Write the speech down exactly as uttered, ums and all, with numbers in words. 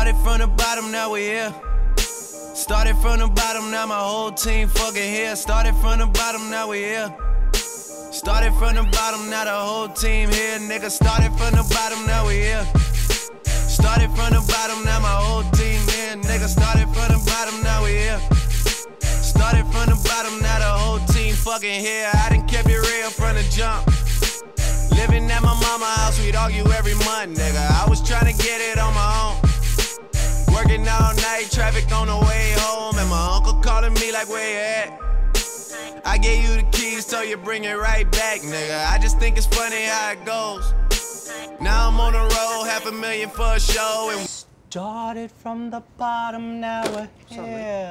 Started from the bottom, now we here. Started from the bottom, now my whole team fucking here. Started from the bottom, now we here. Started from the bottom, now the whole team here, nigga. Started from the bottom, now we here. Started from the bottom, now my whole team here, nigga. Started from the bottom, now we here. Started from the bottom, now the whole team fucking here. I done kept it real from the jump. Living at my mama's house, we'd argue every month, nigga. I was trying to get it on my own. Working all night, traffic on the way home, and my uncle calling me like, where you at? I gave you the keys, told you bring it right back, nigga. I just think it's funny how it goes. Now I'm on the road, half a million for a show, and started from the bottom, now we're here.